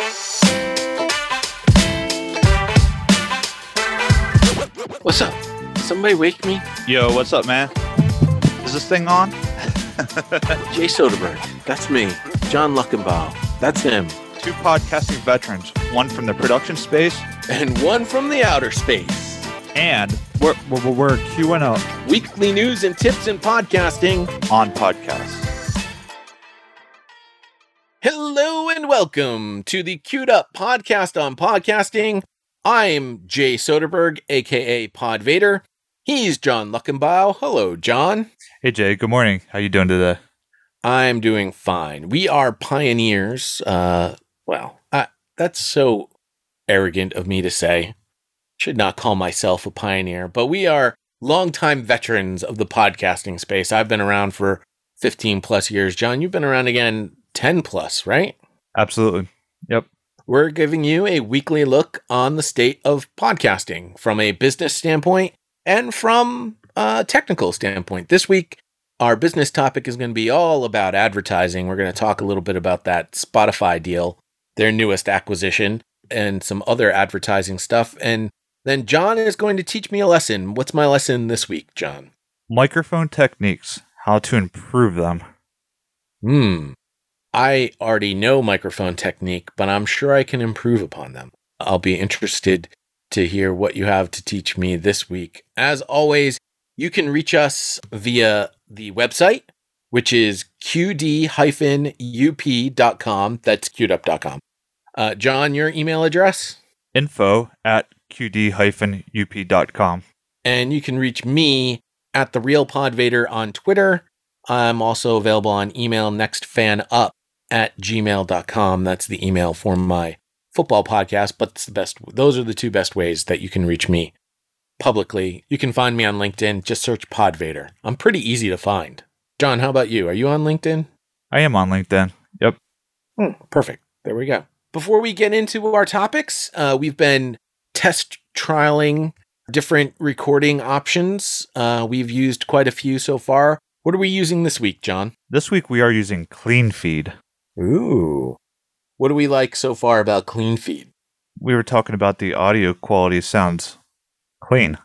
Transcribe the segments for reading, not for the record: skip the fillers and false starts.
What's up? Somebody wake me? Yo, what's up, man? Is this thing on? Jay Soderberg. That's me. John Luckenbaugh. That's him. Two podcasting veterans, one from the production space, And one from the outer space. and we're queuing up Weekly news and tips in podcasting. on podcasts. Hello and welcome to the Queued Up Podcast on Podcasting. I'm Jay Soderberg, aka Pod Vader. He's John Luckenbaugh. Hello, John. Hey, Jay. Good morning. How you doing today? I'm doing fine. We are pioneers. That's so arrogant of me to say. Should not call myself a pioneer, but we are longtime veterans of the podcasting space. I've been around for 15 plus years. John, you've been around again 10 plus, right? Absolutely. Yep. We're giving you a weekly look on the state of podcasting from a business standpoint and from a technical standpoint. This week, our business topic is going to be all about advertising. We're going to talk a little bit about that Spotify deal, their newest acquisition, and some other advertising stuff. And then John is going to teach me a lesson. What's my lesson this week, John? Microphone techniques, how to improve them. I already know microphone technique, but I'm sure I can improve upon them. I'll be interested to hear what you have to teach me this week. As always, you can reach us via the website, which is qd-up.com. That's queuedup.com. John, your email address? info@qd-up.com. And you can reach me at The Real Pod Vader on Twitter. I'm also available on email, nextfanup@gmail.com. That's the email for my football podcast, but it's the best. Those are the two best ways that you can reach me publicly. You can find me on LinkedIn. Just search Pod Vader. I'm pretty easy to find. John, how about you? Are you on LinkedIn? I am on LinkedIn. Yep. Perfect. There we go. Before we get into our topics, we've been test trialing different recording options. We've used quite a few so far. What are we using this week, John? This week we are using CleanFeed. Ooh. What do we like so far about CleanFeed? We were talking about the audio quality sounds clean.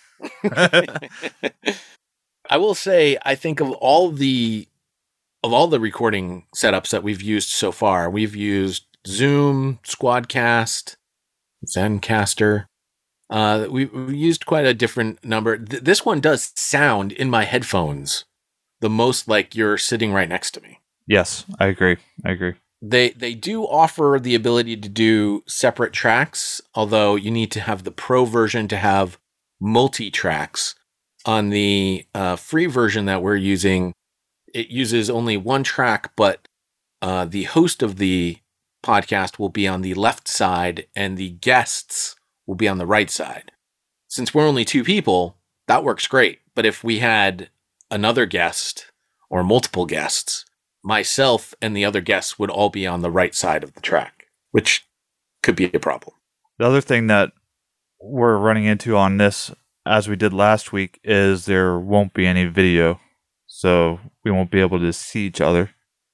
I will say, I think of all the recording setups that we've used so far, we've used Zoom, Squadcast, Zencaster. We've used quite a different number. This one does sound in my headphones the most like you're sitting right next to me. Yes, I agree. They do offer the ability to do separate tracks, although you need to have the pro version to have multi-tracks. On the free version that we're using, it uses only one track, but the host of the podcast will be on the left side and the guests will be on the right side. Since we're only two people, that works great. But if we had another guest or multiple guests, myself and the other guests would all be on the right side of the track, which could be a problem. The other thing that we're running into on this, as we did last week, is there won't be any video. So we won't be able to see each other.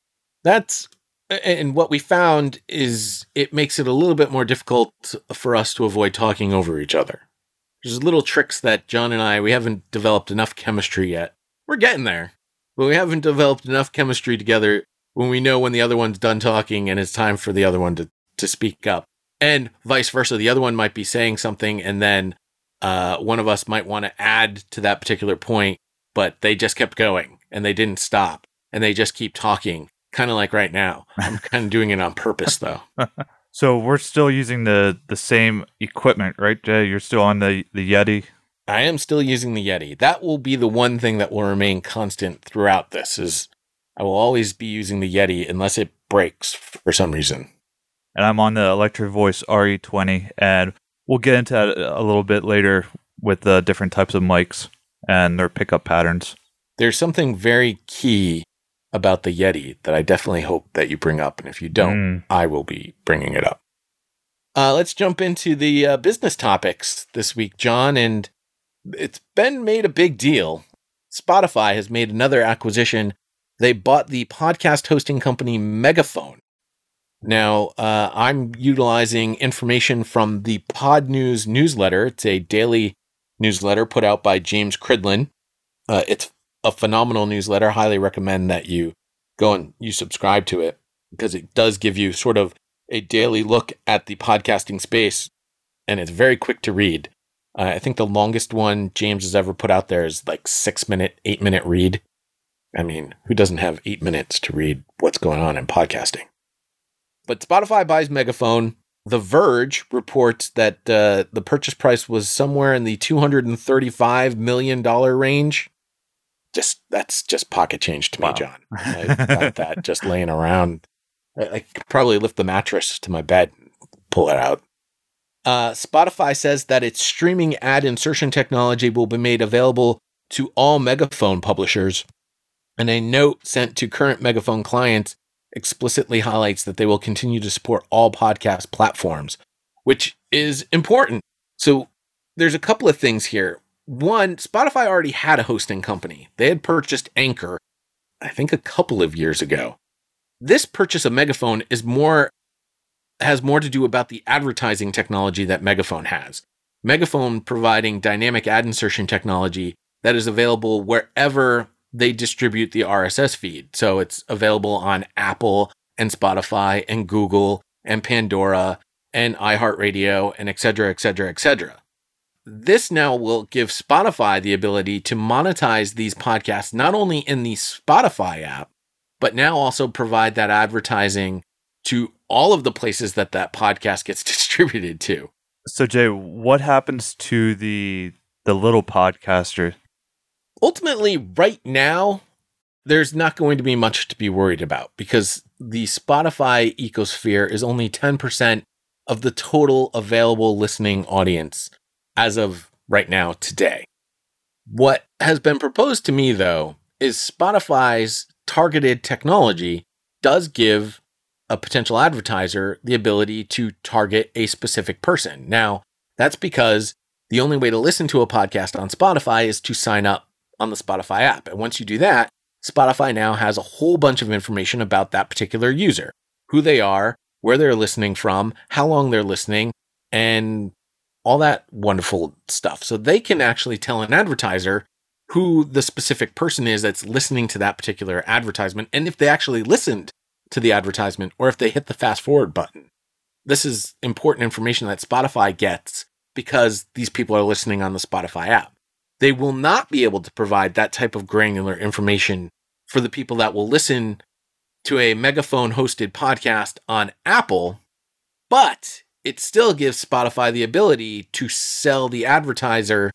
And what we found is it makes it a little bit more difficult for us to avoid talking over each other. There's little tricks that John and we haven't developed enough chemistry yet. We're getting there, but we haven't developed enough chemistry together when we know when the other one's done talking and it's time for the other one to speak up. And vice versa. The other one might be saying something and then one of us might want to add to that particular point, but they just kept going and they didn't stop and they just keep talking. Kind of like right now. I'm kind of doing it on purpose, though. So we're still using the same equipment, right, Jay? You're still on the Yeti? I am still using the Yeti. That will be the one thing that will remain constant throughout this, is I will always be using the Yeti unless it breaks for some reason. And I'm on the Electro Voice RE20, and we'll get into that a little bit later with the different types of mics and their pickup patterns. There's something very key about the Yeti that I definitely hope that you bring up. And if you don't, I will be bringing it up. Let's jump into the business topics this week, John. And it's been made a big deal. Spotify has made another acquisition. They bought the podcast hosting company Megaphone. Now, I'm utilizing information from the Pod News newsletter. It's a daily newsletter put out by James Cridlin. It's a phenomenal newsletter. Highly recommend that you go and you subscribe to it because it does give you sort of a daily look at the podcasting space, and it's very quick to read. I think the longest one James has ever put out there is like 6-minute, 8-minute read. I mean, who doesn't have 8 minutes to read what's going on in podcasting? But Spotify buys Megaphone. The Verge reports that the purchase price was somewhere in the $235 million range. That's just pocket change to me, John. I've got that just laying around. I could probably lift the mattress to my bed and pull it out. Spotify says that its streaming ad insertion technology will be made available to all Megaphone publishers. And a note sent to current Megaphone clients explicitly highlights that they will continue to support all podcast platforms, which is important. So there's a couple of things here. One, Spotify already had a hosting company. They had purchased Anchor, I think a couple of years ago. This purchase of Megaphone has more to do about the advertising technology that Megaphone has. Megaphone providing dynamic ad insertion technology that is available wherever they distribute the RSS feed. So it's available on Apple and Spotify and Google and Pandora and iHeartRadio and et cetera, et cetera, et cetera. This now will give Spotify the ability to monetize these podcasts not only in the Spotify app, but now also provide that advertising to all of the places that podcast gets distributed to. So Jay, what happens to the little podcaster? Ultimately, right now, there's not going to be much to be worried about because the Spotify ecosphere is only 10% of the total available listening audience as of right now today. What has been proposed to me, though, is Spotify's targeted technology does give a potential advertiser the ability to target a specific person. Now, that's because the only way to listen to a podcast on Spotify is to sign up on the Spotify app. And once you do that, Spotify now has a whole bunch of information about that particular user, who they are, where they're listening from, how long they're listening, and all that wonderful stuff. So they can actually tell an advertiser who the specific person is that's listening to that particular advertisement, and if they actually listened to the advertisement or if they hit the fast forward button. This is important information that Spotify gets because these people are listening on the Spotify app. They will not be able to provide that type of granular information for the people that will listen to a Megaphone hosted podcast on Apple, but it still gives Spotify the ability to sell the advertiser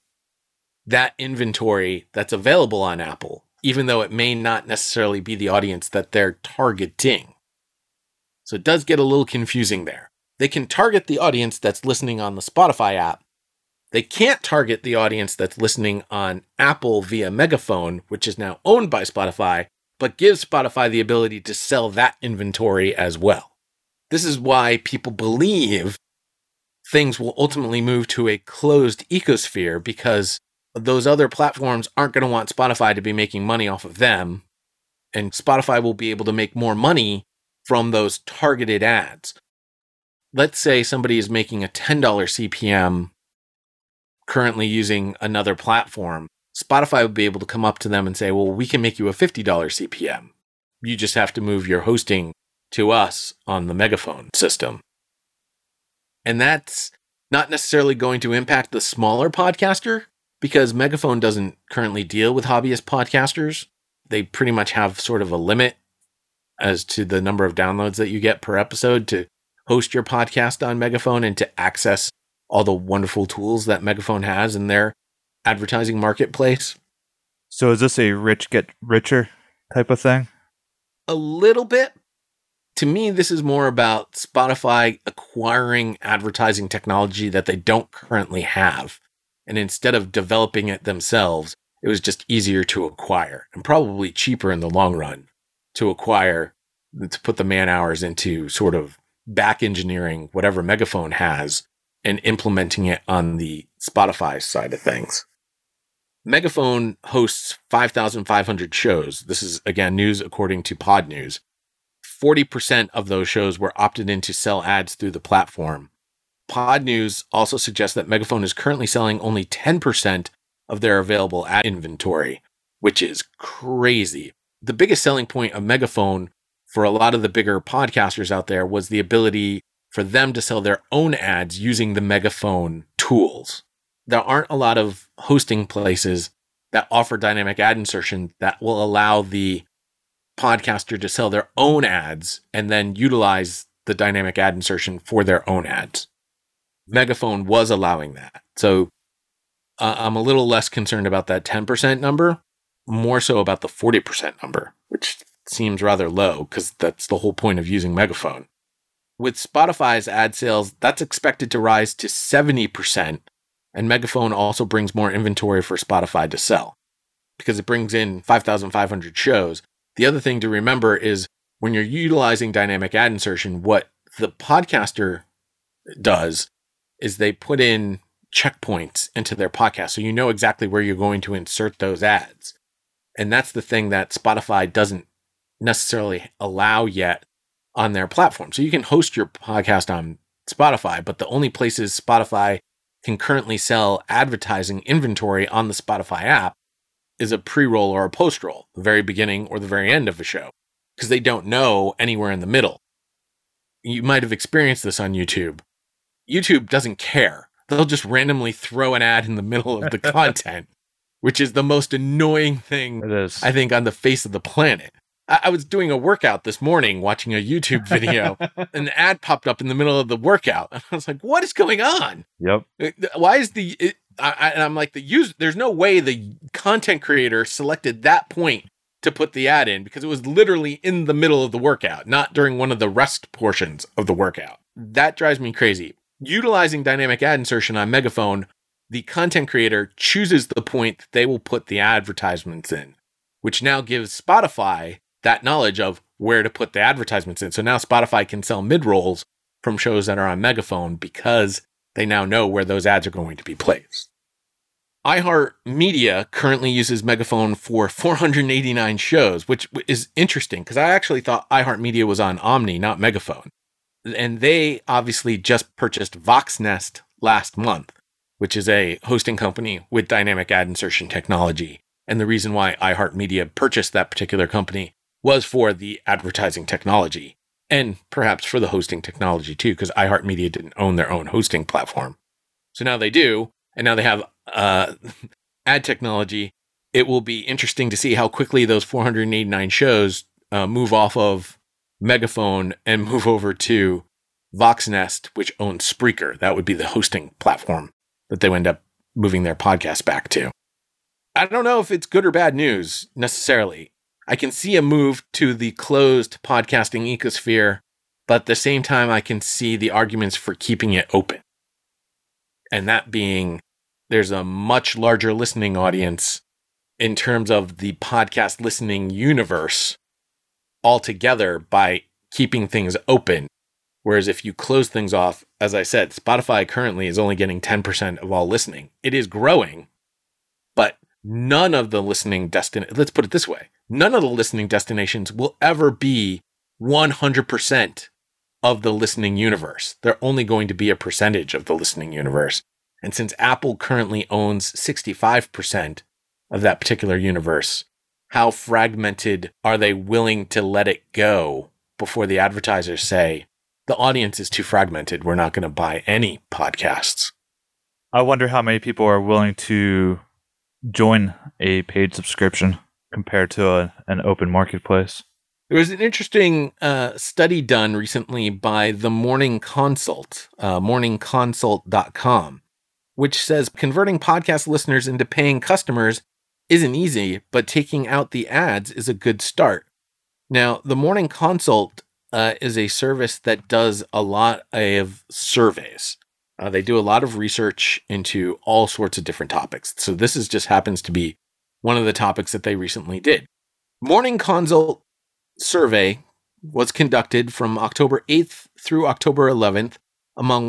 that inventory that's available on Apple, even though it may not necessarily be the audience that they're targeting. So it does get a little confusing there. They can target the audience that's listening on the Spotify app. They can't target the audience that's listening on Apple via Megaphone, which is now owned by Spotify, but gives Spotify the ability to sell that inventory as well. This is why people believe things will ultimately move to a closed ecosphere because those other platforms aren't going to want Spotify to be making money off of them, and Spotify will be able to make more money from those targeted ads. Let's say somebody is making a $10 CPM currently using another platform. Spotify would be able to come up to them and say, well, we can make you a $50 CPM. You just have to move your hosting to us on the Megaphone system. And that's not necessarily going to impact the smaller podcaster because Megaphone doesn't currently deal with hobbyist podcasters. They pretty much have sort of a limit as to the number of downloads that you get per episode to host your podcast on Megaphone and to access all the wonderful tools that Megaphone has in their advertising marketplace. So is this a rich get richer type of thing? A little bit. To me, this is more about Spotify acquiring advertising technology that they don't currently have. And instead of developing it themselves, it was just easier to acquire and probably cheaper in the long run to acquire, to put the man hours into sort of back engineering whatever Megaphone has and implementing it on the Spotify side of things. Megaphone hosts 5,500 shows. This is, again, news according to Pod News. 40% of those shows were opted in to sell ads through the platform. Pod News also suggests that Megaphone is currently selling only 10% of their available ad inventory, which is crazy. The biggest selling point of Megaphone for a lot of the bigger podcasters out there was the ability for them to sell their own ads using the Megaphone tools. There aren't a lot of hosting places that offer dynamic ad insertion that will allow the podcaster to sell their own ads and then utilize the dynamic ad insertion for their own ads. Megaphone was allowing that. So I'm a little less concerned about that 10% number, more so about the 40% number, which seems rather low because that's the whole point of using Megaphone. With Spotify's ad sales, that's expected to rise to 70%, and Megaphone also brings more inventory for Spotify to sell because it brings in 5,500 shows. The other thing to remember is when you're utilizing dynamic ad insertion, what the podcaster does is they put in checkpoints into their podcast so you know exactly where you're going to insert those ads. And that's the thing that Spotify doesn't necessarily allow yet on their platform. So you can host your podcast on Spotify, but the only places Spotify can currently sell advertising inventory on the Spotify app is a pre-roll or a post-roll, the very beginning or the very end of a show, because they don't know anywhere in the middle. You might have experienced this on YouTube. YouTube doesn't care. They'll just randomly throw an ad in the middle of the content, which is the most annoying thing, It is. I think, on the face of the planet. I was doing a workout this morning, watching a YouTube video, and an ad popped up in the middle of the workout. I was like, what is going on? Yep. Why is I'm like, the user, there's no way the content creator selected that point to put the ad in because it was literally in the middle of the workout, not during one of the rest portions of the workout. That drives me crazy. Utilizing dynamic ad insertion on Megaphone, the content creator chooses the point that they will put the advertisements in, which now gives Spotify that knowledge of where to put the advertisements in. So now Spotify can sell mid-rolls from shows that are on Megaphone because they now know where those ads are going to be placed. iHeartMedia currently uses Megaphone for 489 shows, which is interesting because I actually thought iHeartMedia was on Omny, not Megaphone. And they obviously just purchased Voxnest last month, which is a hosting company with dynamic ad insertion technology. And the reason why iHeartMedia purchased that particular company was for the advertising technology and perhaps for the hosting technology too, because iHeartMedia didn't own their own hosting platform. So now they do, and now they have ad technology. It will be interesting to see how quickly those 489 shows move off of Megaphone and move over to Voxnest, which owns Spreaker. That would be the hosting platform that they end up moving their podcast back to. I don't know if it's good or bad news necessarily. I can see a move to the closed podcasting ecosphere, but at the same time, I can see the arguments for keeping it open. And that being, there's a much larger listening audience in terms of the podcast listening universe altogether by keeping things open. Whereas if you close things off, as I said, Spotify currently is only getting 10% of all listening. It is growing, but none of the listening let's put it this way. None of the listening destinations will ever be 100% of the listening universe. They're only going to be a percentage of the listening universe. And since Apple currently owns 65% of that particular universe, how fragmented are they willing to let it go before the advertisers say, the audience is too fragmented, we're not going to buy any podcasts? I wonder how many people are willing to join a paid subscription compared to an open marketplace. There was an interesting study done recently by the Morning Consult, morningconsult.com, which says converting podcast listeners into paying customers isn't easy, but taking out the ads is a good start. Now, the Morning Consult is a service that does a lot of surveys. They do a lot of research into all sorts of different topics. So this just happens to be one of the topics that they recently did. Morning Consult survey was conducted from October 8th through October 11th among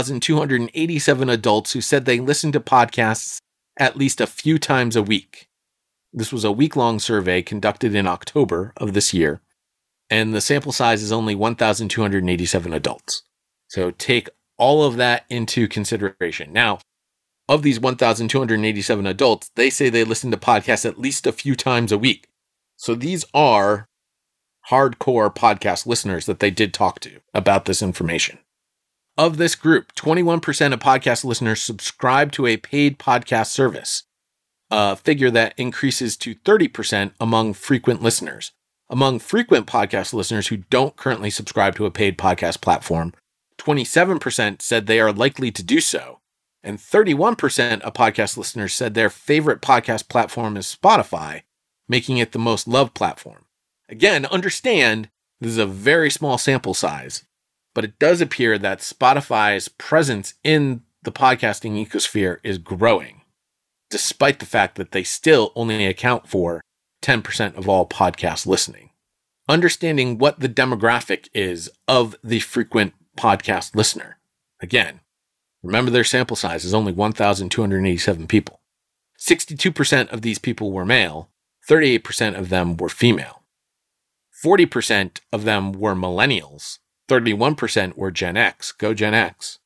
1,287 adults who said they listened to podcasts at least a few times a week. This was a week-long survey conducted in October of this year. And the sample size is only 1,287 adults. So take all of that into consideration. Now, of these 1,287 adults, they say they listen to podcasts at least a few times a week. So these are hardcore podcast listeners that they did talk to about this information. Of this group, 21% of podcast listeners subscribe to a paid podcast service, a figure that increases to 30% among frequent listeners. Among frequent podcast listeners who don't currently subscribe to a paid podcast platform, 27% said they are likely to do so, and 31% of podcast listeners said their favorite podcast platform is Spotify, making it the most loved platform. Again, understand this is a very small sample size, but it does appear that Spotify's presence in the podcasting ecosphere is growing, despite the fact that they still only account for 10% of all podcast listening. Understanding what the demographic is of the frequent podcast listener. Again, remember their sample size is only 1,287 people. 62% of these people were male, 38% of them were female. 40% of them were millennials, 31% were Gen X, go Gen X.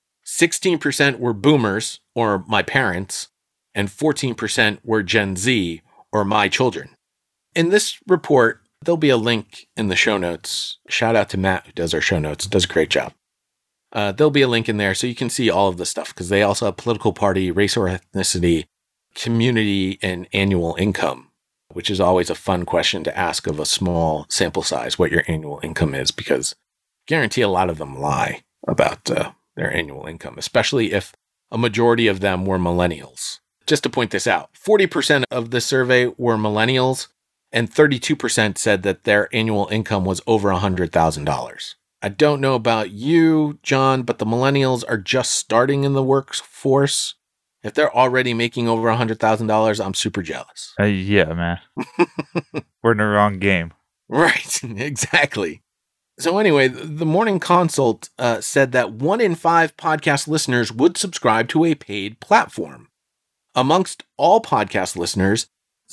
16% were boomers, or my parents, and 14% were Gen Z, or my children. In this report, there'll be a link in the show notes. Shout out to Matt, who does our show notes, does a great job. There'll be a link in there so you can see all of this stuff, because they also have political party, race or ethnicity, community, and annual income, which is always a fun question to ask of a small sample size, what your annual income is, because I guarantee a lot of them lie about their annual income, especially if a majority of them were millennials. Just to point this out, 40% of the survey were millennials, and 32% said that their annual income was over $100,000. I don't know about you, John, but the millennials are just starting in the workforce. If they're already making over $100,000, I'm super jealous. Yeah, man. We're in the wrong game. Right, exactly. So anyway, the Morning Consult said that 1 in 5 podcast listeners would subscribe to a paid platform. Amongst all podcast listeners,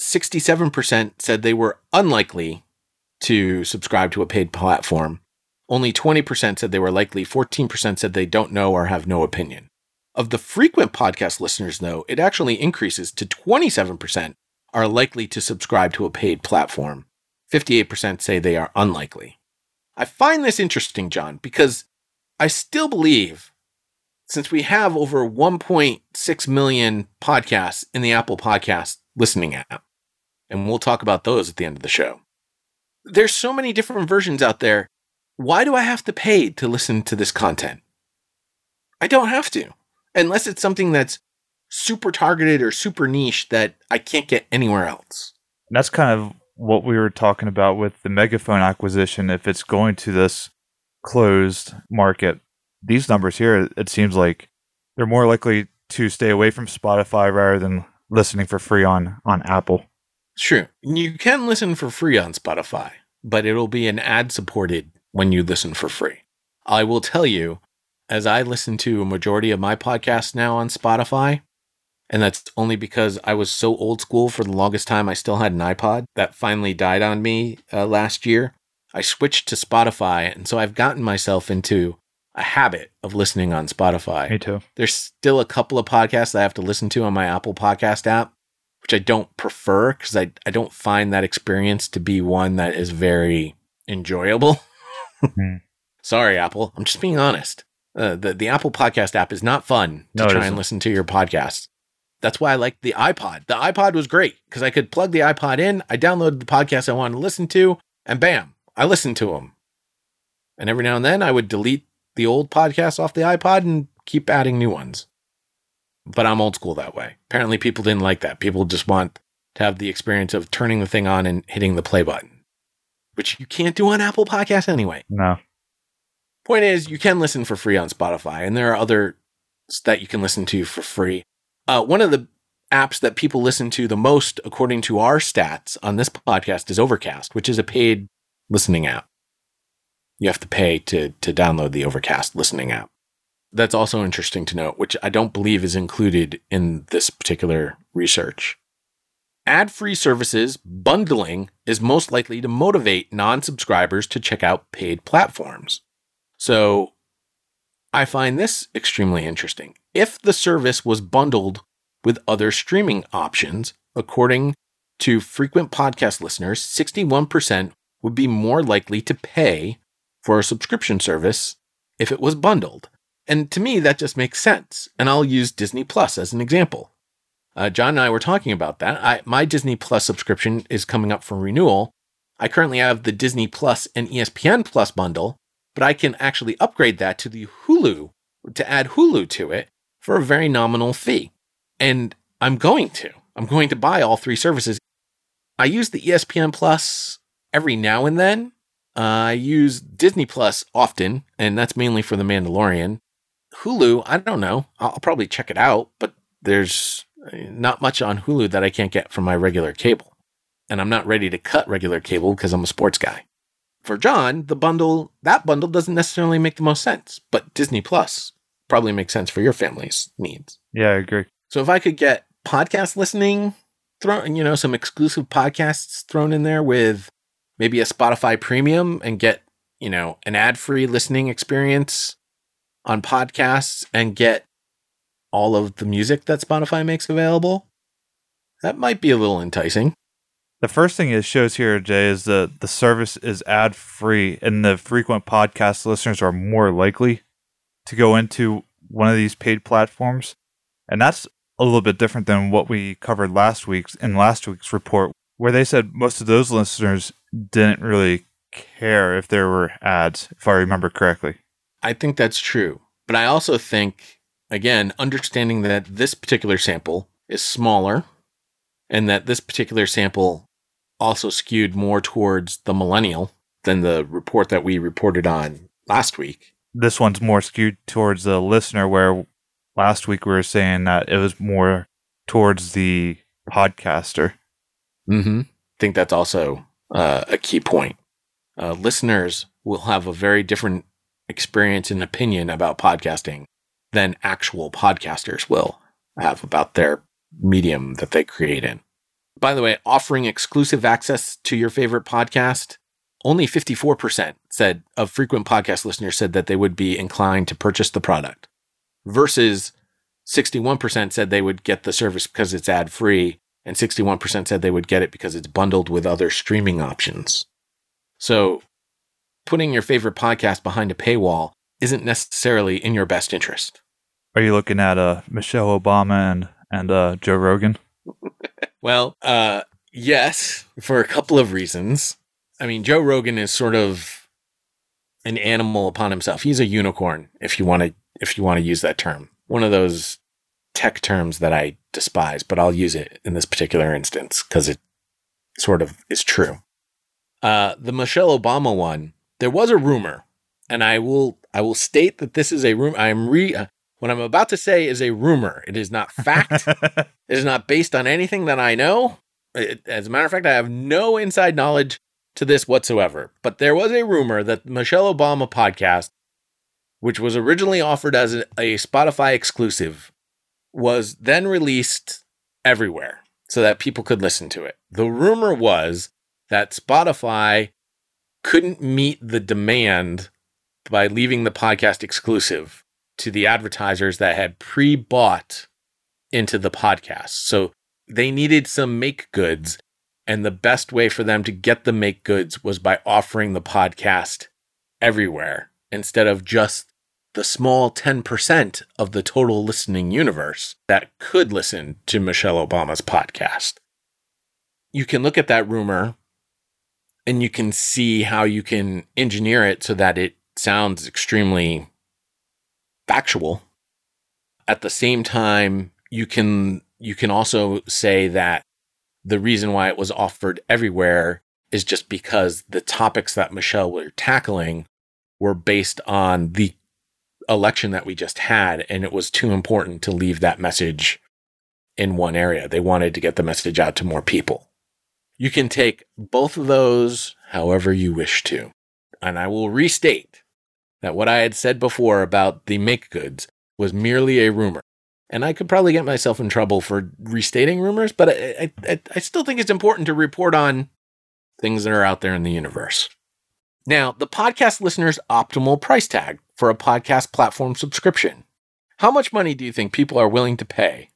67% said they were unlikely to subscribe to a paid platform. Only 20% said they were likely. 14% said they don't know or have no opinion. Of the frequent podcast listeners, though, it actually increases to 27% are likely to subscribe to a paid platform. 58% say they are unlikely. I find this interesting, John, because I still believe, since we have over 1.6 million podcasts in the Apple Podcast listening app, and we'll talk about those at the end of the show, there's so many different versions out there. Why do I have to pay to listen to this content? I don't have to, unless it's something that's super targeted or super niche that I can't get anywhere else. And that's kind of what we were talking about with the Megaphone acquisition. If it's going to this closed market, these numbers here, it seems like they're more likely to stay away from Spotify rather than listening for free on Apple. It's true. You can listen for free on Spotify, but it'll be an ad-supported when you listen for free. I will tell you, as I listen to a majority of my podcasts now on Spotify, and that's only because I was so old school for the longest time. I still had an iPod that finally died on me last year. I switched to Spotify, and so I've gotten myself into a habit of listening on Spotify. Me too. There's still a couple of podcasts that I have to listen to on my Apple Podcast app, which I don't prefer because I don't find that experience to be one that is very enjoyable. Sorry, Apple. I'm just being honest. The Apple Podcast app is not fun to try and listen to your podcast. That's why I like the iPod. The iPod was great because I could plug the iPod in, I downloaded the podcast I wanted to listen to, and bam, I listened to them. And every now and then I would delete the old podcasts off the iPod and keep adding new ones. But I'm old school that way. Apparently people didn't like that. People just want to have the experience of turning the thing on and hitting the play button, which you can't do on Apple Podcasts anyway. No. Point is, you can listen for free on Spotify, and there are others that you can listen to for free. One of the apps that people listen to the most, according to our stats on this podcast, is Overcast, which is a paid listening app. You have to pay to download the Overcast listening app. That's also interesting to note, which I don't believe is included in this particular research. ad-free services bundling is most likely to motivate non-subscribers to check out paid platforms. So I find this extremely interesting. If the service was bundled with other streaming options, according to frequent podcast listeners, 61% would be more likely to pay for a subscription service if it was bundled. And to me, that just makes sense. And I'll use Disney Plus as an example. John and I were talking about that. My Disney Plus subscription is coming up for renewal. I currently have the Disney Plus and ESPN Plus bundle, but I can actually upgrade that to the Hulu, to add Hulu to it for a very nominal fee. And I'm going to buy all three services. I use the ESPN Plus every now and then. I use Disney Plus often, and that's mainly for The Mandalorian. Hulu, I don't know. I'll probably check it out, but there's not much on Hulu that I can't get from my regular cable. And I'm not ready to cut regular cable because I'm a sports guy. For John, that bundle doesn't necessarily make the most sense, but Disney Plus probably makes sense for your family's needs. Yeah, I agree. So if I could get podcast listening thrown, some exclusive podcasts thrown in there with maybe a Spotify premium and get, an ad-free listening experience on podcasts and get all of the music that Spotify makes available, that might be a little enticing. The first thing it shows here, Jay, is that the service is ad-free, and the frequent podcast listeners are more likely to go into one of these paid platforms. And that's a little bit different than what we covered last week's report, where they said most of those listeners didn't really care if there were ads, if I remember correctly. I think that's true. But I also think, again, understanding that this particular sample is smaller and that this particular sample also skewed more towards the millennial than the report that we reported on last week. This one's more skewed towards the listener, where last week we were saying that it was more towards the podcaster. I think that's also a key point. Listeners will have a very different experience and opinion about podcasting than actual podcasters will have about their medium that they create in. By the way, offering exclusive access to your favorite podcast, only 54% of frequent podcast listeners said that they would be inclined to purchase the product, versus 61% said they would get the service because it's ad-free, and 61% said they would get it because it's bundled with other streaming options. So putting your favorite podcast behind a paywall isn't necessarily in your best interest. Are you looking at Michelle Obama and Joe Rogan? Well, yes, for a couple of reasons. I mean, Joe Rogan is sort of an animal upon himself. He's a unicorn, if you want to use that term. One of those tech terms that I despise, but I'll use it in this particular instance because it sort of is true. The Michelle Obama one, there was a rumor, and I will state that this is a rumor. What I'm about to say is a rumor. It is not fact. It is not based on anything that I know. As a matter of fact, I have no inside knowledge to this whatsoever. But there was a rumor that the Michelle Obama podcast, which was originally offered as a Spotify exclusive, was then released everywhere so that people could listen to it. The rumor was that Spotify couldn't meet the demand by leaving the podcast exclusive to the advertisers that had pre-bought into the podcast. So they needed some make goods, and the best way for them to get the make goods was by offering the podcast everywhere instead of just the small 10% of the total listening universe that could listen to Michelle Obama's podcast. You can look at that rumor and you can see how you can engineer it so that it sounds extremely factual. At the same time, you can also say that the reason why it was offered everywhere is just because the topics that Michelle were tackling were based on the election that we just had, and it was too important to leave that message in one area. They wanted to get the message out to more people. You can take both of those however you wish to. And I will restate that what I had said before about the make goods was merely a rumor. And I could probably get myself in trouble for restating rumors, but I still think it's important to report on things that are out there in the universe. Now, the podcast listener's optimal price tag for a podcast platform subscription. How much money do you think people are willing to pay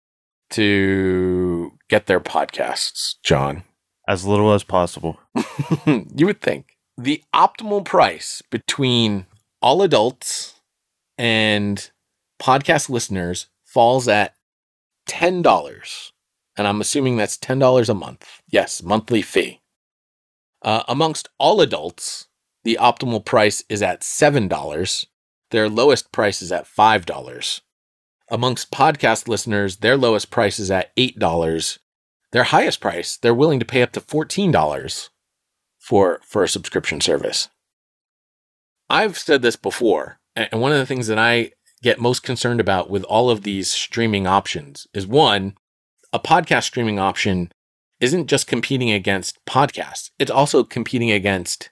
to get their podcasts, John? As little as possible. You would think. The optimal price between all adults and podcast listeners falls at $10. And I'm assuming that's $10 a month. Yes, monthly fee. Amongst all adults, the optimal price is at $7. Their lowest price is at $5. Amongst podcast listeners, their lowest price is at $8. Their highest price, they're willing to pay up to $14 for a subscription service. I've said this before, and one of the things that I get most concerned about with all of these streaming options is, one, a podcast streaming option isn't just competing against podcasts. It's also competing against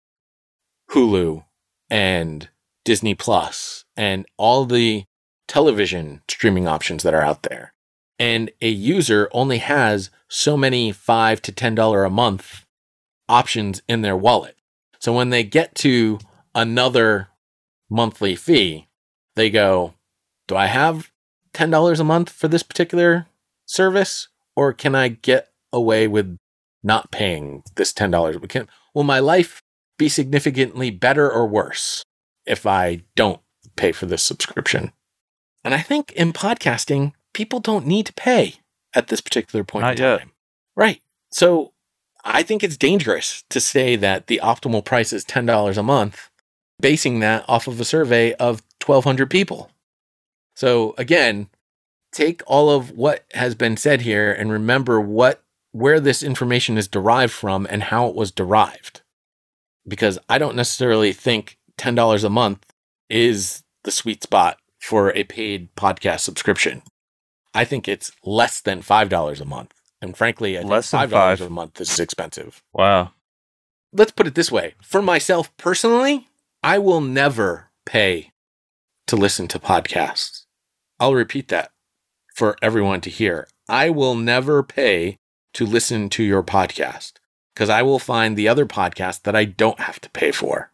Hulu and Disney Plus and all the television streaming options that are out there. And a user only has so many $5 to $10 a month options in their wallet. So when they get to another monthly fee, they go, do I have $10 a month for this particular service? Or can I get away with not paying this $10? Will my life be significantly better or worse if I don't pay for this subscription? And I think in podcasting, people don't need to pay at this particular point in time. Not yet. Right. So I think it's dangerous to say that the optimal price is $10 a month, basing that off of a survey of 1,200 people. So again, take all of what has been said here and remember where this information is derived from and how it was derived. Because I don't necessarily think $10 a month is the sweet spot for a paid podcast subscription. I think it's less than $5 a month. And frankly, I think Less than $5 $5. a month is expensive. Wow. Let's put it this way. For myself personally, I will never pay to listen to podcasts. I'll repeat that for everyone to hear. I will never pay to listen to your podcast because I will find the other podcast that I don't have to pay for.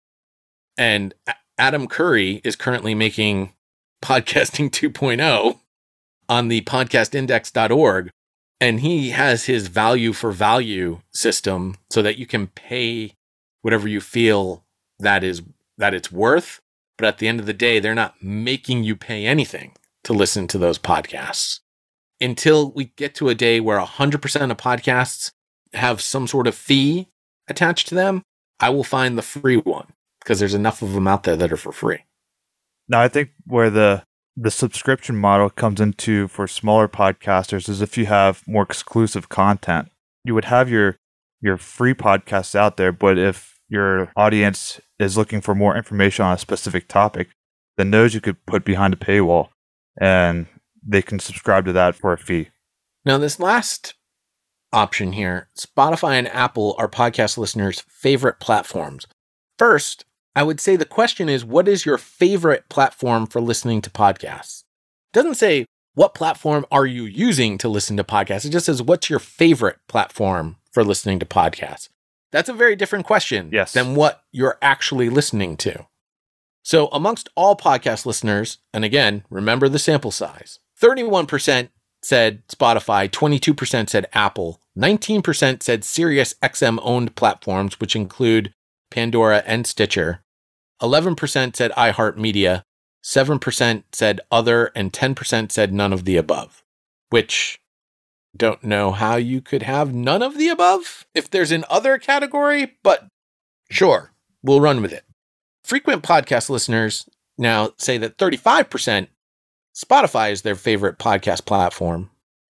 And Adam Curry is currently making Podcasting 2.0 on the podcastindex.org. And he has his value for value system so that you can pay whatever you feel that it's worth. But at the end of the day, they're not making you pay anything to listen to those podcasts. Until we get to a day where 100% of podcasts have some sort of fee attached to them, I will find the free one because there's enough of them out there that are for free. Now, I think where the subscription model comes into for smaller podcasters is if you have more exclusive content. You would have your free podcasts out there, but if your audience is looking for more information on a specific topic, then those you could put behind a paywall and they can subscribe to that for a fee. Now, this last option here, Spotify and Apple are podcast listeners' favorite platforms. First, I would say the question is, what is your favorite platform for listening to podcasts? It doesn't say, what platform are you using to listen to podcasts? It just says, what's your favorite platform for listening to podcasts? That's a very different question than what you're actually listening to. So amongst all podcast listeners, and again, remember the sample size, 31% said Spotify, 22% said Apple, 19% said Sirius XM owned platforms, which include Pandora and Stitcher, 11% said iHeartMedia, 7% said other, and 10% said none of the above, which don't know how you could have none of the above if there's an other category, but sure, we'll run with it. Frequent podcast listeners now say that 35% Spotify is their favorite podcast platform.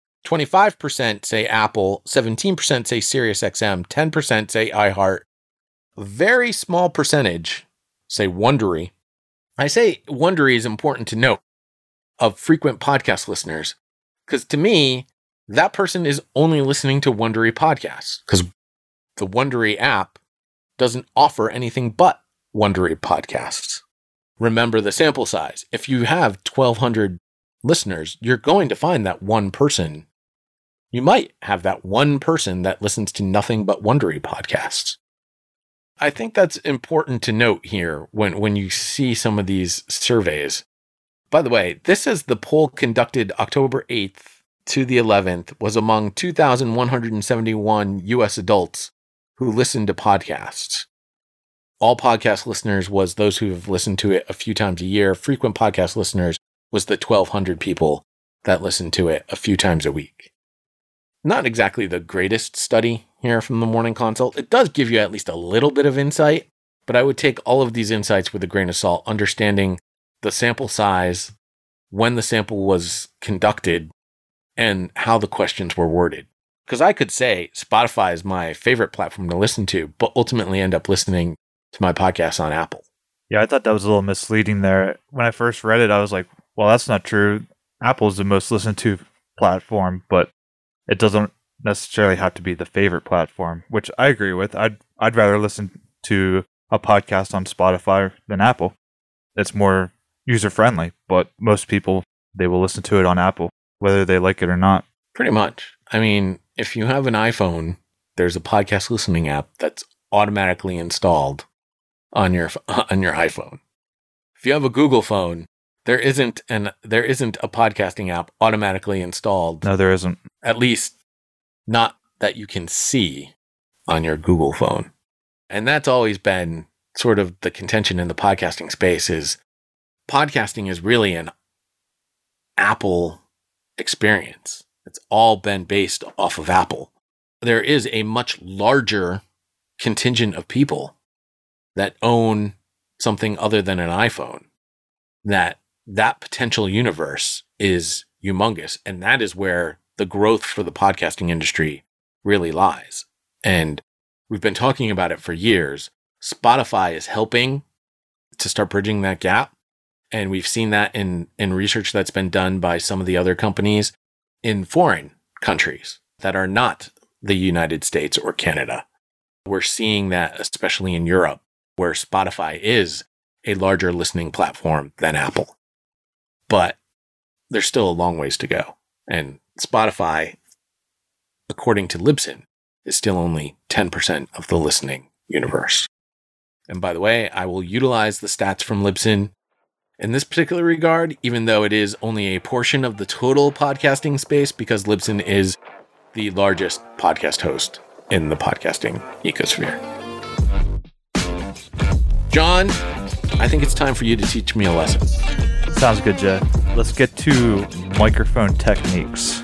25% say Apple, 17% say SiriusXM, 10% say iHeart. A very small percentage say Wondery. I say Wondery is important to note of frequent podcast listeners because to me, that person is only listening to Wondery podcasts because the Wondery app doesn't offer anything but Wondery podcasts. Remember the sample size. If you have 1,200 listeners, you're going to find that one person. You might have that one person that listens to nothing but Wondery podcasts. I think that's important to note here when you see some of these surveys. By the way, this is the poll conducted October 8th to the 11th, was among 2,171 U.S. adults who listened to podcasts. All podcast listeners was those who have listened to it a few times a year. Frequent podcast listeners was the 1,200 people that listened to it a few times a week. Not exactly the greatest study here from the Morning Consult. It does give you at least a little bit of insight, but I would take all of these insights with a grain of salt, understanding the sample size, when the sample was conducted, and how the questions were worded. Because I could say Spotify is my favorite platform to listen to, but ultimately end up listening to my podcast on Apple. Yeah, I thought that was a little misleading there. When I first read it, I was like, well, that's not true. Apple is the most listened to platform, but it doesn't necessarily have to be the favorite platform, which I agree with. I'd rather listen to a podcast on Spotify than Apple. It's more user-friendly, but most people, they will listen to it on Apple, whether they like it or not. Pretty much. I mean, if you have an iPhone, there's a podcast listening app that's automatically installed on your iPhone. If you have a Google phone, there isn't a podcasting app automatically installed. No, there isn't. At least not that you can see on your Google phone. And that's always been sort of the contention in the podcasting space is podcasting is really an Apple experience. It's all been based off of Apple. There is a much larger contingent of people that own something other than an iPhone. That potential universe is humongous. And that is where the growth for the podcasting industry really lies. And we've been talking about it for years. Spotify is helping to start bridging that gap. And we've seen that in research that's been done by some of the other companies in foreign countries that are not the United States or Canada. We're seeing that especially in Europe, where Spotify is a larger listening platform than Apple. But there's still a long ways to go. And Spotify, according to Libsyn, is still only 10% of the listening universe. And by the way, I will utilize the stats from Libsyn in this particular regard, even though it is only a portion of the total podcasting space, because Libsyn is the largest podcast host in the podcasting ecosphere. John, I think it's time for you to teach me a lesson. Sounds good, Jay. Let's get to microphone techniques.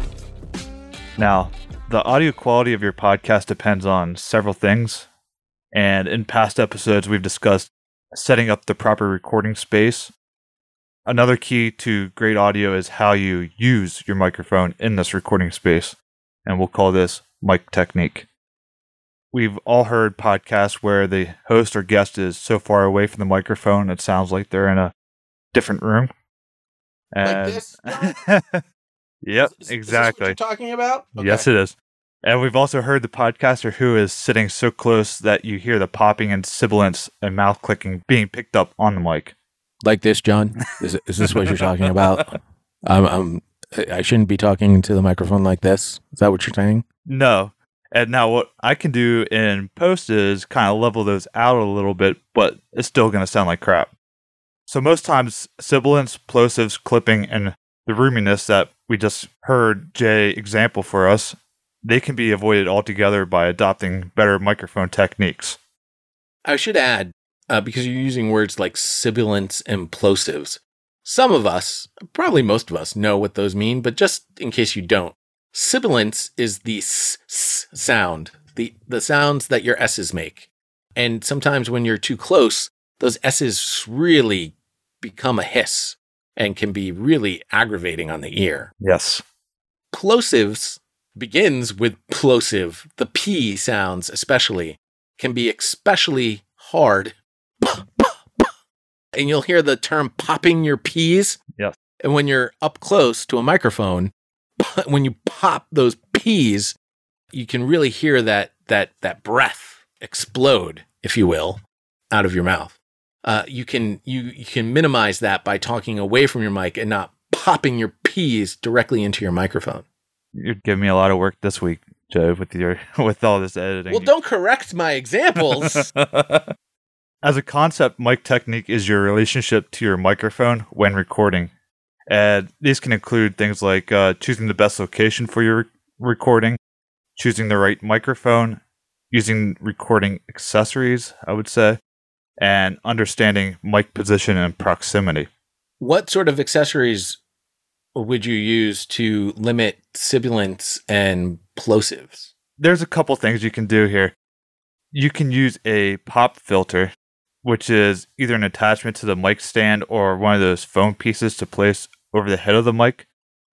Now, the audio quality of your podcast depends on several things. And in past episodes, we've discussed setting up the proper recording space. Another key to great audio is how you use your microphone in this recording space. And we'll call this mic technique. We've all heard podcasts where the host or guest is so far away from the microphone, it sounds like they're in a different room. And Like this? Yep, Is exactly. this what you're talking about? Okay. Yes, it is. And we've also heard the podcaster who is sitting so close that you hear the popping and sibilance and mouth clicking being picked up on the mic. Like this, John? Is this what you're talking about? I shouldn't be talking to the microphone like this. Is that what you're saying? No. And now what I can do in post is kind of level those out a little bit, but it's still going to sound like crap. So most times, sibilance, plosives, clipping, and the roominess that we just heard Jay example for us, they can be avoided altogether by adopting better microphone techniques. I should add, because you're using words like sibilance and plosives, some of us, probably most of us, know what those mean, but just in case you don't, sibilance is the s sound, the sounds that your S's make. And sometimes when you're too close, those S's really become a hiss and can be really aggravating on the ear. Yes. Plosives begins with plosive. The P sounds especially can be especially hard. And you'll hear the term popping your P's. Yes. And when you're up close to a microphone, when you pop those P's, you can really hear that breath explode, if you will, out of your mouth. You can minimize that by talking away from your mic and not popping your peas directly into your microphone. You're giving me a lot of work this week, Joe, with all this editing. Well, don't correct my examples. As a concept, mic technique is your relationship to your microphone when recording. And these can include things like choosing the best location for your recording, choosing the right microphone, using recording accessories, I would say, and understanding mic position and proximity. What sort of accessories would you use to limit sibilants and plosives? There's a couple things you can do here. You can use a pop filter, which is either an attachment to the mic stand or one of those foam pieces to place over the head of the mic.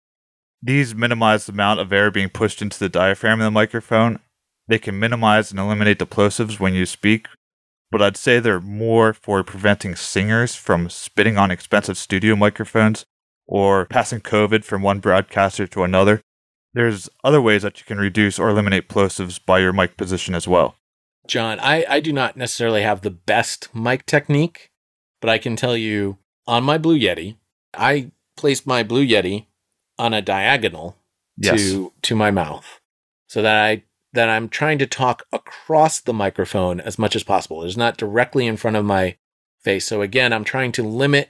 These minimize the amount of air being pushed into the diaphragm of the microphone. They can minimize and eliminate the plosives when you speak, but I'd say they're more for preventing singers from spitting on expensive studio microphones or passing COVID from one broadcaster to another. There's other ways that you can reduce or eliminate plosives by your mic position as well. John, I do not necessarily have the best mic technique, but I can tell you on my Blue Yeti, I placed my Blue Yeti on a diagonal to my mouth so that I'm trying to talk across the microphone as much as possible. It's not directly in front of my face. So again, I'm trying to limit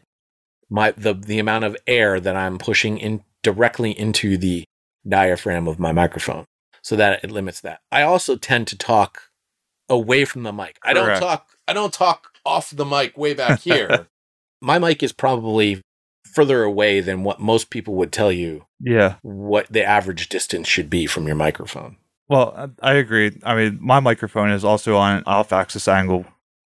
the amount of air that I'm pushing in directly into the diaphragm of my microphone so that it limits that. I also tend to talk away from the mic. I don't talk off the mic way back here. My mic is probably further away than what most people would tell you. Yeah. What the average distance should be from your microphone. Well, I agree. I mean, my microphone is also on an off-axis angle,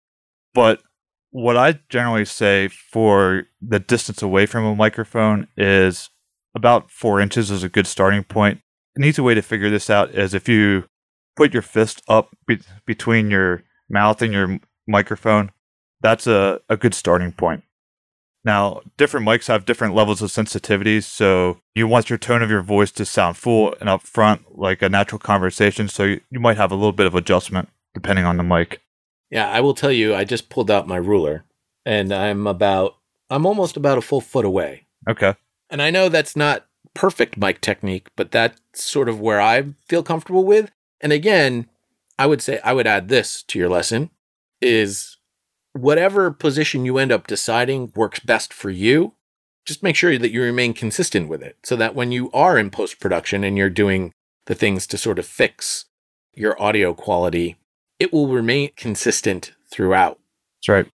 but what I generally say for the distance away from a microphone is about 4 inches is a good starting point. An easy way to figure this out is if you put your fist up between your mouth and your microphone, that's a good starting point. Now, different mics have different levels of sensitivity, so you want your tone of your voice to sound full and upfront like a natural conversation, so you might have a little bit of adjustment depending on the mic. Yeah, I will tell you, I just pulled out my ruler, and I'm almost about a full foot away. Okay. And I know that's not perfect mic technique, but that's sort of where I feel comfortable with. And again, I would say I would add this to your lesson is whatever position you end up deciding works best for you, just make sure that you remain consistent with it so that when you are in post-production and you're doing the things to sort of fix your audio quality, it will remain consistent throughout. That's right.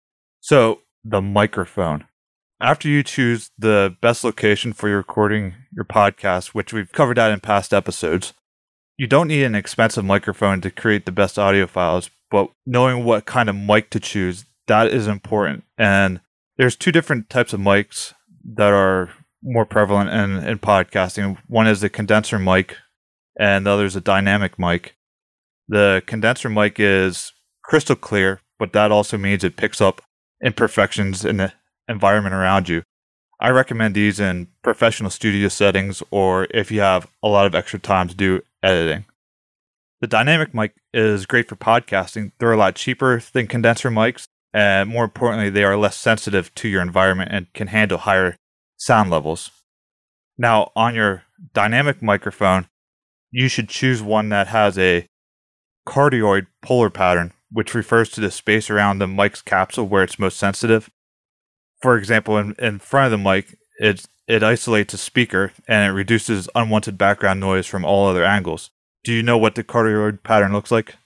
So the microphone. After you choose the best location for your recording your podcast, which we've covered that in past episodes, you don't need an expensive microphone to create the best audio files, but knowing what kind of mic to choose, that is important. And there's two different types of mics that are more prevalent in podcasting. One is the condenser mic, and the other is a dynamic mic. The condenser mic is crystal clear, but that also means it picks up imperfections in the environment around you. I recommend these in professional studio settings or if you have a lot of extra time to do editing. The dynamic mic is great for podcasting. They're a lot cheaper than condenser mics, and more importantly, they are less sensitive to your environment and can handle higher sound levels. Now, on your dynamic microphone, you should choose one that has a cardioid polar pattern, which refers to the space around the mic's capsule where it's most sensitive. For example, in front of the mic, it isolates a speaker and it reduces unwanted background noise from all other angles. Do you know what the cardioid pattern looks like?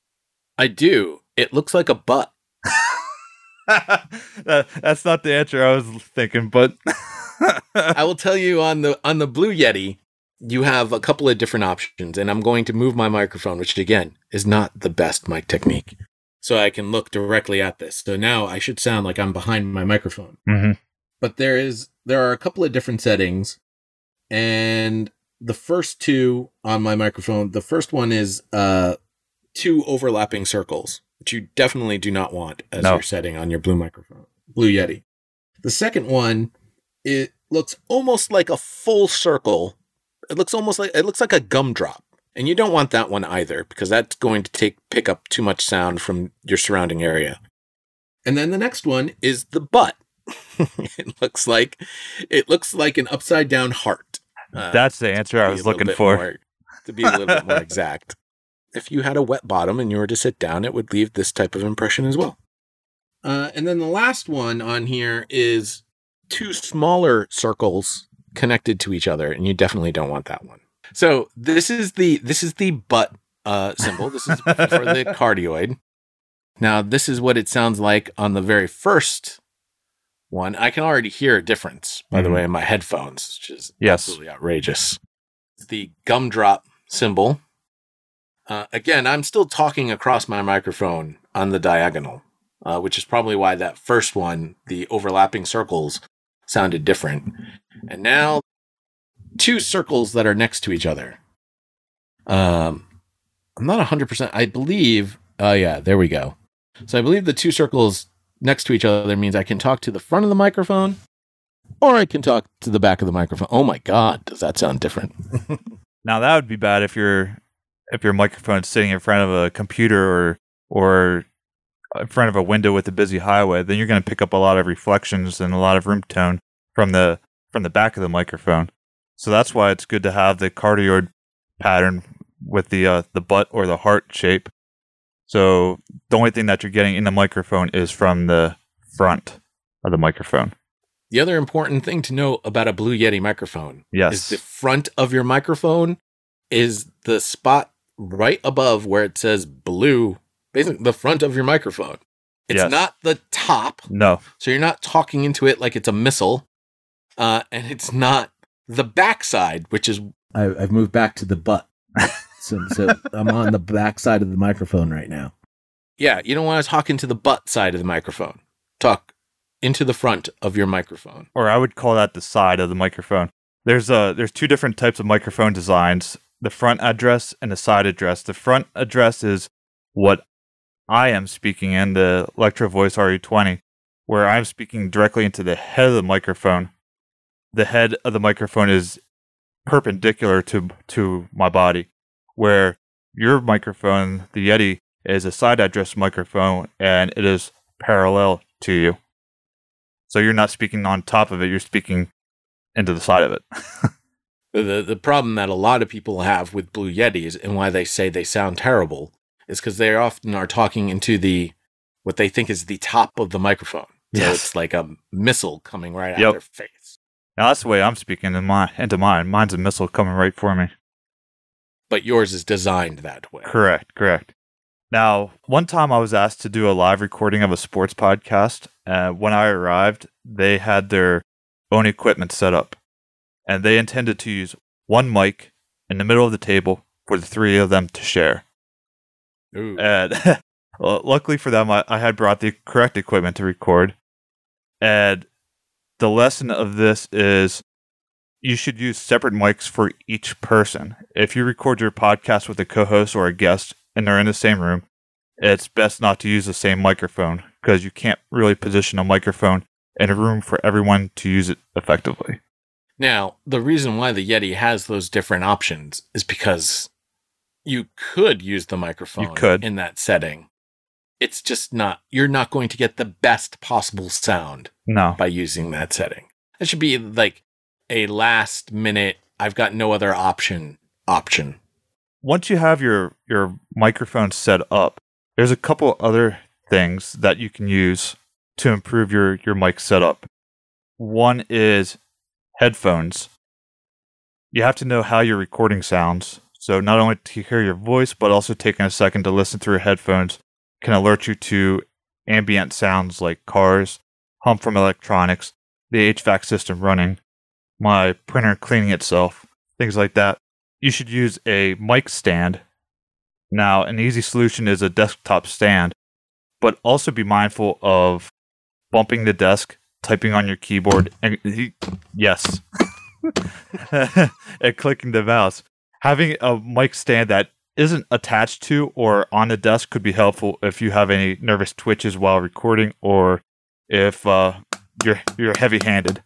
I do. It looks like a butt. That's not the answer I was thinking, but I will tell you on the Blue Yeti, you have a couple of different options, and I'm going to move my microphone, which again is not the best mic technique, so I can look directly at this. So now I should sound like I'm behind my microphone. Mm-hmm. But there are a couple of different settings, and the first two on my microphone, the first one is 2 overlapping circles, which you definitely do not want as your setting on your Blue Yeti. The second one, it looks almost like a full circle. It looks like a gumdrop. And you don't want that one either, because that's going to pick up too much sound from your surrounding area. And then the next one is the butt. It looks like an upside down heart. That's the answer I was looking for. To be a little bit more exact. If you had a wet bottom and you were to sit down, it would leave this type of impression as well. And then the last one on here is two smaller circles connected to each other, and you definitely don't want that one. So this is the butt symbol. This is for the cardioid. Now, this is what it sounds like on the very first one. I can already hear a difference, by the way, in my headphones, which is absolutely outrageous. It's the gumdrop symbol. Again, I'm still talking across my microphone on the diagonal, which is probably why that first one, the overlapping circles, sounded different. And now, two circles that are next to each other. I'm not 100%. I believe, there we go. So I believe the two circles next to each other means I can talk to the front of the microphone, or I can talk to the back of the microphone. Oh my God, does that sound different? Now that would be bad if your microphone's sitting in front of a computer or in front of a window with a busy highway. Then you're going to pick up a lot of reflections and a lot of room tone from the back of the microphone. So that's why it's good to have the cardioid pattern with the butt or the heart shape. So the only thing that you're getting in the microphone is from the front of the microphone. The other important thing to know about a Blue Yeti microphone is the front of your microphone is the spot right above where it says blue, basically the front of your microphone. It's not the top. No. So you're not talking into it like it's a missile. And it's not the backside, which is... I've moved back to the butt. So I'm on the back side of the microphone right now. Yeah, you don't want to talk into the butt side of the microphone. Talk into the front of your microphone. Or I would call that the side of the microphone. There's two different types of microphone designs, the front address and the side address. The front address is what I am speaking in, the Electro Voice RE20, where I'm speaking directly into the head of the microphone. The head of the microphone is perpendicular to my body, where your microphone, the Yeti, is a side address microphone, and it is parallel to you. So you're not speaking on top of it, you're speaking into the side of it. The problem that a lot of people have with Blue Yetis and why they say they sound terrible is because they often are talking into what they think is the top of the microphone. So it's like a missile coming right at their face. Now that's the way I'm speaking into mine. Mine's a missile coming right for me. But yours is designed that way. Correct. Now, one time I was asked to do a live recording of a sports podcast. When I arrived, they had their own equipment set up. And they intended to use one mic in the middle of the table for the three of them to share. Ooh. And luckily for them, I had brought the correct equipment to record. And the lesson of this is you should use separate mics for each person. If you record your podcast with a co-host or a guest and they're in the same room, it's best not to use the same microphone because you can't really position a microphone in a room for everyone to use it effectively. Now, the reason why the Yeti has those different options is because you could use the microphone in that setting. It's just you're not going to get the best possible sound by using that setting. It should be like a last minute, I've got no other option. Once you have your microphone set up, there's a couple other things that you can use to improve your mic setup. One is headphones. You have to know how your recording sounds. So not only to hear your voice, but also taking a second to listen through your headphones can alert you to ambient sounds like cars, hum from electronics, the HVAC system running, my printer cleaning itself, things like that. You should use a mic stand. Now, an easy solution is a desktop stand, but also be mindful of bumping the desk, typing on your keyboard, and yes, and clicking the mouse. Having a mic stand that isn't attached to or on the desk could be helpful if you have any nervous twitches while recording or if you're heavy-handed.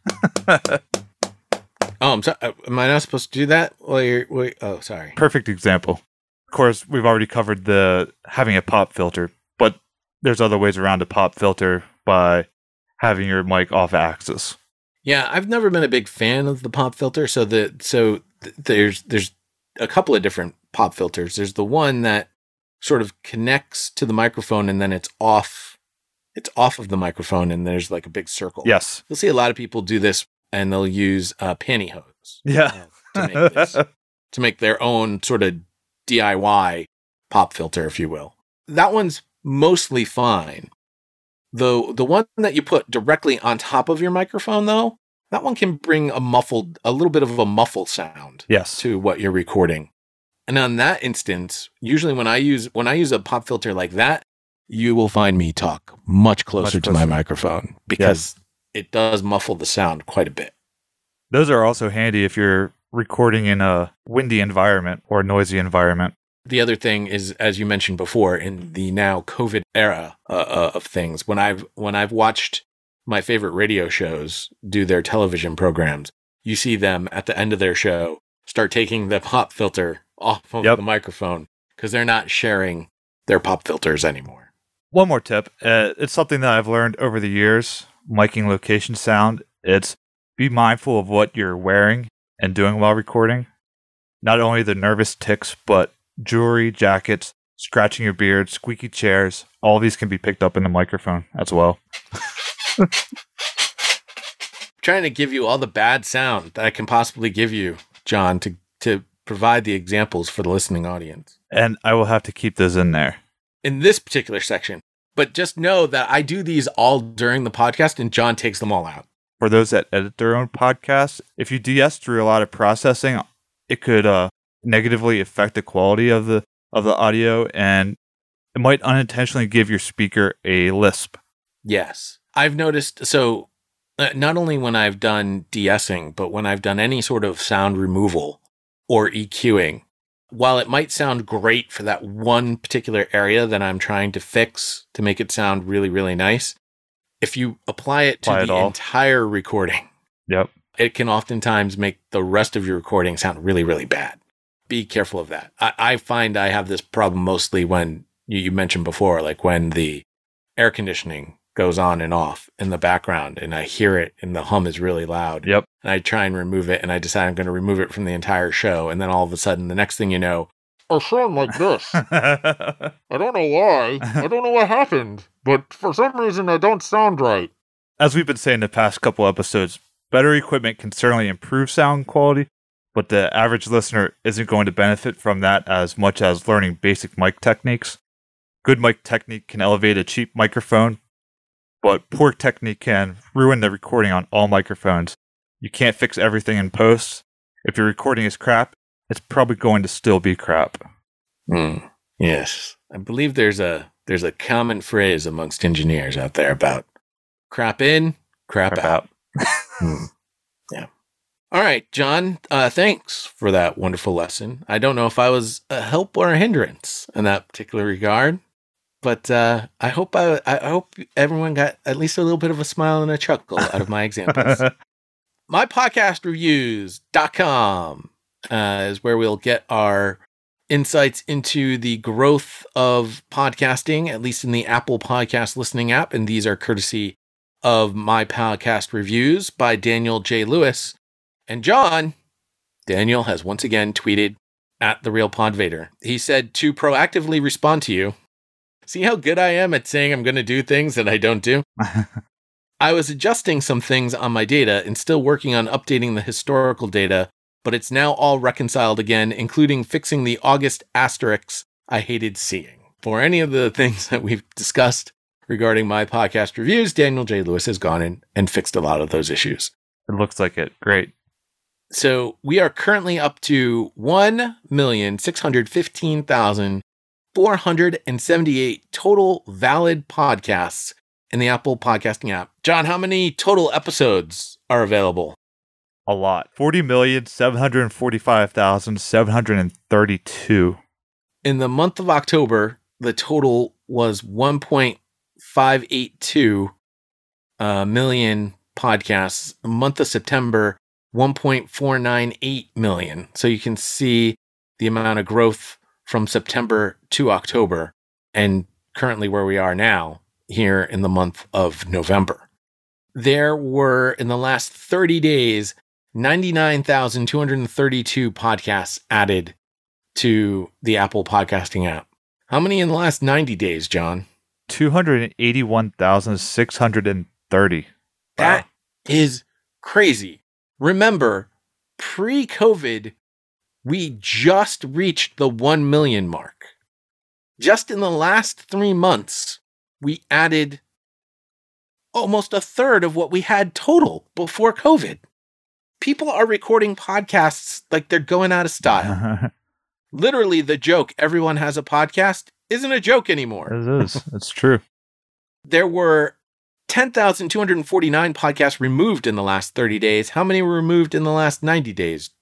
Oh, I'm sorry. Am I not supposed to do that? Oh, sorry. Perfect example. Of course, we've already covered having a pop filter, but there's other ways around a pop filter by having your mic off axis. Yeah, I've never been a big fan of the pop filter. There's a couple of different pop filters. There's the one that sort of connects to the microphone and then it's off. It's off of the microphone and there's like a big circle. Yes. You'll see a lot of people do this and they'll use pantyhose. Yeah. To make their own sort of DIY pop filter, if you will. That one's mostly fine. The one that you put directly on top of your microphone, though, that one can bring a little bit of a muffled sound Yes. to what you're recording. And on that instance, usually when I use a pop filter like that, you will find me talk much closer to my microphone because it does muffle the sound quite a bit. Those are also handy if you're recording in a windy environment or noisy environment. The other thing is, as you mentioned before, in the now COVID era of things, when I've watched my favorite radio shows do their television programs, you see them at the end of their show start taking the pop filter off of the microphone because they're not sharing their pop filters anymore. One more tip. It's something that I've learned over the years, miking location sound. It's be mindful of what you're wearing and doing while recording. Not only the nervous tics, but jewelry, jackets, scratching your beard, squeaky chairs, all these can be picked up in the microphone as well. Trying to give you all the bad sound that I can possibly give you, John, to provide the examples for the listening audience. And I will have to keep those in there. In this particular section. But just know that I do these all during the podcast and John takes them all out. For those that edit their own podcasts, if you DS through a lot of processing, it could negatively affect the quality of the audio, and it might unintentionally give your speaker a lisp. Yes. I've noticed, so not only when I've done de-essing, but when I've done any sort of sound removal or EQing, while it might sound great for that one particular area that I'm trying to fix to make it sound really, really nice, if you apply it to the entire recording, it can oftentimes make the rest of your recording sound really, really bad. Be careful of that. I find I have this problem mostly when you mentioned before, like when the air conditioning goes on and off in the background and I hear it and the hum is really loud. Yep. And I try and remove it and I decide I'm going to remove it from the entire show. And then all of a sudden, the next thing you know, I sound like this. I don't know why. I don't know what happened, but for some reason I don't sound right. As we've been saying the past couple episodes, better equipment can certainly improve sound quality, but the average listener isn't going to benefit from that as much as learning basic mic techniques. Good mic technique can elevate a cheap microphone, but poor technique can ruin the recording on all microphones. You can't fix everything in post. If your recording is crap, it's probably going to still be crap. Yes. I believe there's a common phrase amongst engineers out there about crap in, crap out. Yeah. All right, John, thanks for that wonderful lesson. I don't know if I was a help or a hindrance in that particular regard, but I hope everyone got at least a little bit of a smile and a chuckle out of my examples. MyPodcastReviews.com is where we'll get our insights into the growth of podcasting, at least in the Apple Podcast listening app. And these are courtesy of My Podcast Reviews by Daniel J. Lewis. And Daniel has once again tweeted at The Real Podvader. He said, to proactively respond to you, see how good I am at saying I'm going to do things that I don't do? I was adjusting some things on my data and still working on updating the historical data, but it's now all reconciled again, including fixing the August asterisks I hated seeing. For any of the things that we've discussed regarding My Podcast Reviews, Daniel J. Lewis has gone in and fixed a lot of those issues. It looks like it. Great. So we are currently up to 1,615,478 total valid podcasts in the Apple Podcasting app. John, how many total episodes are available? A lot. 40,745,732. In the month of October, the total was 1.582 million podcasts. The month of September, 1.498 million. So you can see the amount of growth from September to October and currently where we are now here in the month of November. there were, in the last 30 days, 99,232 podcasts added to the Apple podcasting app. How many in the last 90 days, John? 281,630. That is crazy. Remember, pre-COVID, we just reached the 1 million mark. Just in the last 3 months, we added almost a third of what we had total before COVID. People are recording podcasts like they're going out of style. Literally, the joke, everyone has a podcast, isn't a joke anymore. It is. It's true. There were 10,249 podcasts removed in the last 30 days. How many were removed in the last 90 days?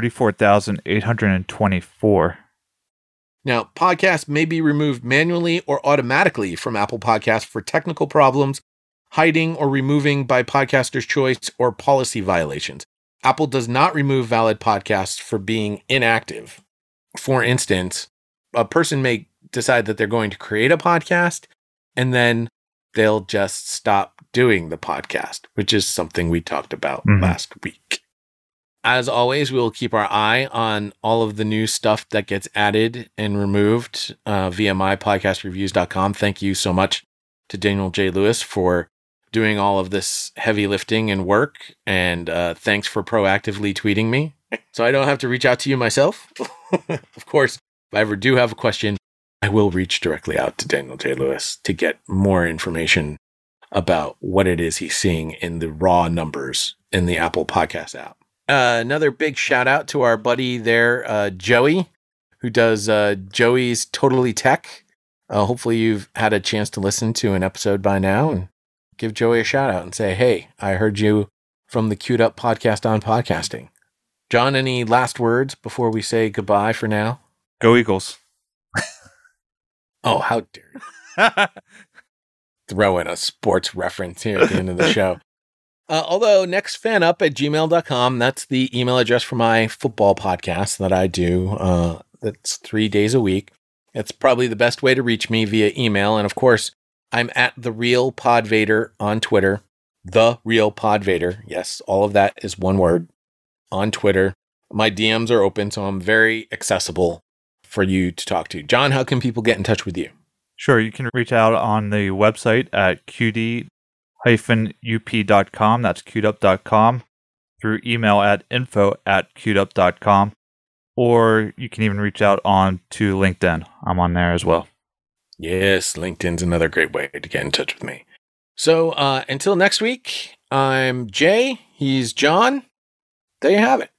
34,824. Now, podcasts may be removed manually or automatically from Apple Podcasts for technical problems, hiding or removing by podcaster's choice, or policy violations. Apple does not remove valid podcasts for being inactive. For instance, a person may decide that they're going to create a podcast and then they'll just stop doing the podcast, which is something we talked about last week. As always, we'll keep our eye on all of the new stuff that gets added and removed via mypodcastreviews.com. Thank you so much to Daniel J. Lewis for doing all of this heavy lifting and work. And thanks for proactively tweeting me, so I don't have to reach out to you myself. Of course, if I ever do have a question, I will reach directly out to Daniel J. Lewis to get more information about what it is he's seeing in the raw numbers in the Apple Podcast app. Another big shout out to our buddy there, Joey, who does Joey's Totally Tech. Hopefully you've had a chance to listen to an episode by now, and give Joey a shout out and say, hey, I heard you from the Queued Up podcast on podcasting. John, any last words before we say goodbye for now? Go Eagles. Oh, how dare you. Throw in a sports reference here at the end of the show. Although nextfanup@gmail.com, that's the email address for my football podcast that I do. That's 3 days a week. It's probably the best way to reach me via email. And of course, I'm at The Real Podvader on Twitter. The Real Podvader. Yes, all of that is one word on Twitter. My DMs are open, so I'm very accessible for you to talk to. John, how can people get in touch with you? Sure, you can reach out on the website at qd-up.com. That's queuedup.com. Through email at info@queuedup.com. Or you can even reach out on to LinkedIn. I'm on there as well. Yes, LinkedIn's another great way to get in touch with me. So until next week, I'm Jay. He's John. There you have it.